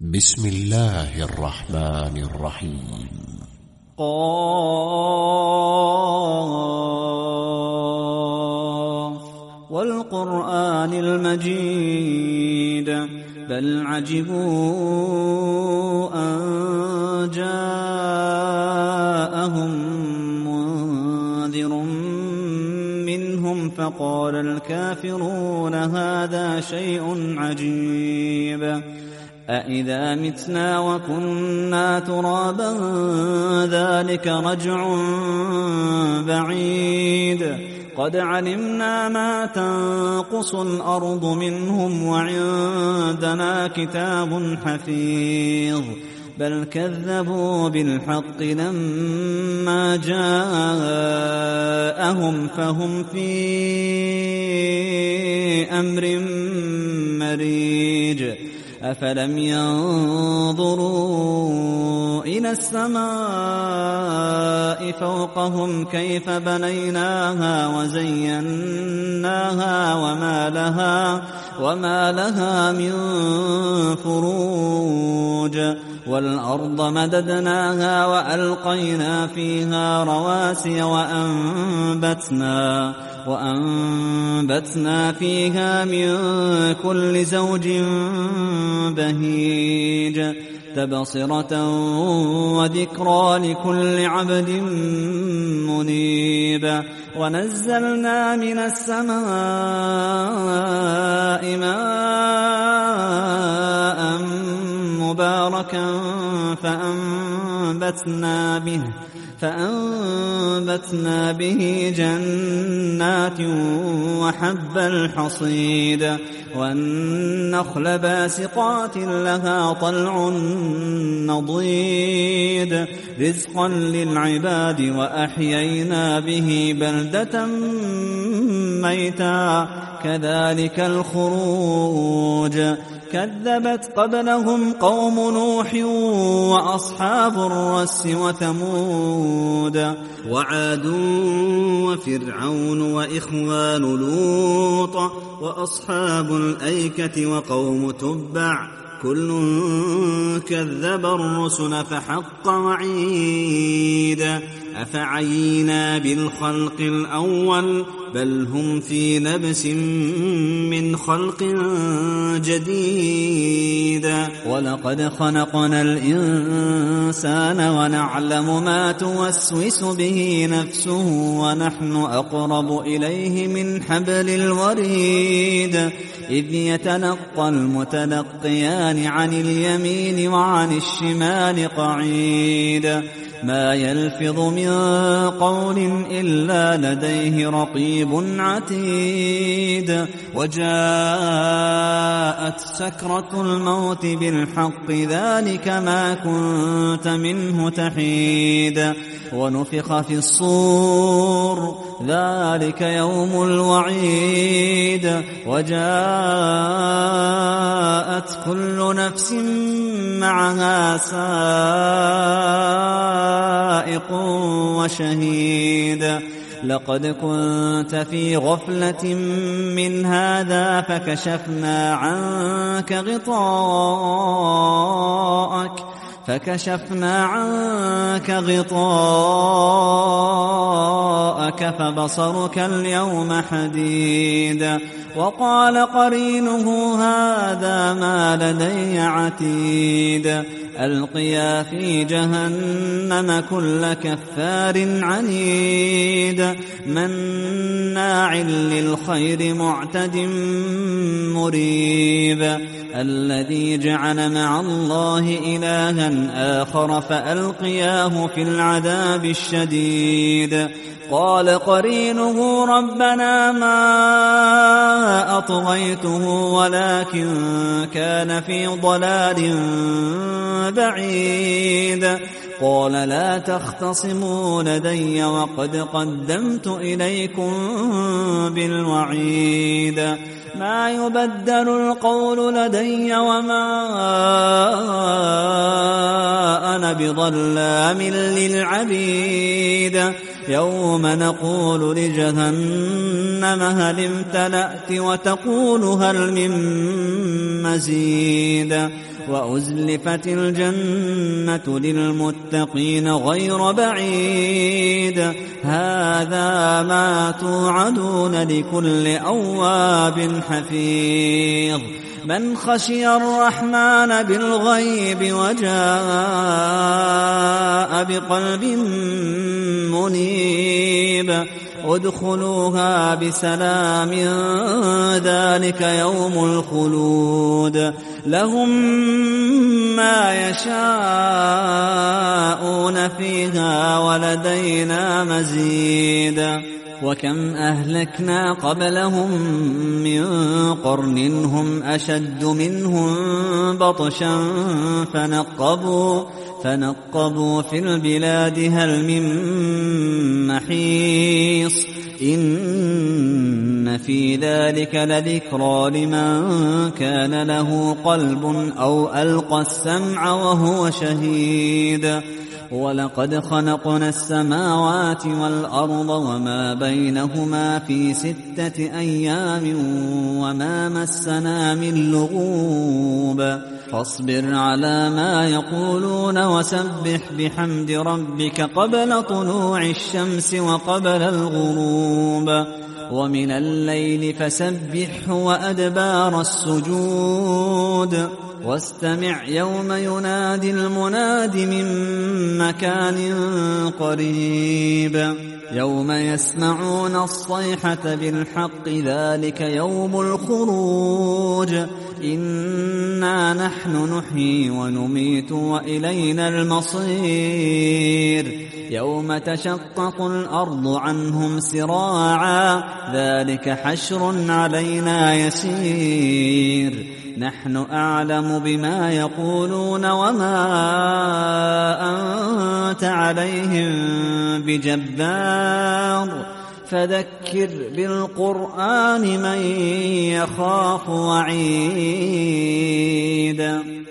بسم الله الرحمن الرحيم. قاف والقرآن المجيد بل عجبوا أن جاءهم منذر منهم فقال الكافرون هذا شيء عجيب أإذا متنا وكنا ترابا ذلك رجع بعيد قد علمنا ما تنقص الأرض منهم وعندنا كتاب حفيظ بل كذبوا بالحق لما جاءهم فهم في أمر مريج أفلم ينظروا إلى السماء فوقهم كيف بنيناها وزيناها وما لها من فروج والأرض مددناها وألقينا فيها رواسي وأنبتنا فيها من كل زوج بهيج تبصرة وذكرى لكل عبد منيب ونزلنا من السماء ماء مباركا فأنبتنا به جنات وحب الحصيد والنخل باسقات لها طلع نضيد رزقا للعباد وأحيينا به بلدة ميتا كذلك الخروج كذبت قبلهم قوم نوح وأصحاب الرس وثمود وعاد وفرعون وإخوان لوط وأصحاب الأيكة وقوم تبع كل كذب الرسل فحق وعيد أفعينا بالخلق الأول بل هم في لبس من خلق جديد ولقد خلقنا الإنسان ونعلم ما توسوس به نفسه ونحن أقرب إليه من حبل الوريد إذ يتلقى المتلقيان عن اليمين وعن الشمال قعيد ما يلفظ من قول إلا لديه رقيب عتيد وجاءت سكرة الموت بالحق ذلك ما كنت منه تحيد ونفخ في الصور ذلك يوم الوعيد وجاءت كل نفس معها سائق وشهيد لقد كنت في غفلة من هذا فكشفنا عنك غطاءك فبصرك اليوم حديد وقال قرينه هذا ما لدي عتيد ألقيا في جهنم كل كفار عنيد مناع للخير معتد مريب الذي جعل مع الله إلها آخر فألقياه في العذاب الشديد قال قرينه ربنا ما أطغيته ولكن كان في ضلال بعيد قال لا تختصموا لدي وقد قدمت إليكم بالوعيد ما يبدل القول لدي وما أنا بظلام للعبيد يوم نقول لجهنم هل امتلأت وتقول هل من مزيد وأزلفت الجنة للمتقين غير بعيد هذا ما توعدون لكل أواب حفيظ من خشي الرحمن بالغيب وجاء بقلب منيب ادخلوها بسلام ذلك يوم الخلود لهم ما يشاءون فيها ولدينا مزيد وكم أهلكنا قبلهم من قرن هم أشد منهم بطشا فنقبوا في البلاد هل من محيص إن في ذلك لذكرى لمن كان له قلب أو ألقى السمع وهو شهيد ولقد خلقنا السماوات والأرض وما بينهما في 6 أيام وما مسنا من لغوب فاصبر على ما يقولون وسبح بحمد ربك قبل طلوع الشمس وقبل الغروب ومن الليل فسبحه وأدبار السجود واستمع يوم ينادي المناد من مكان قريب يوم يسمعون الصيحة بالحق ذلك يوم الخروج إنا نحن نحيي ونميت وإلينا المصير يوم تشقق الأرض عنهم سراعا ذلك حشر علينا يسير نحن أعلم بما يقولون وما أنت عليهم بجبار فذكر بالقرآن من يخاف وعيد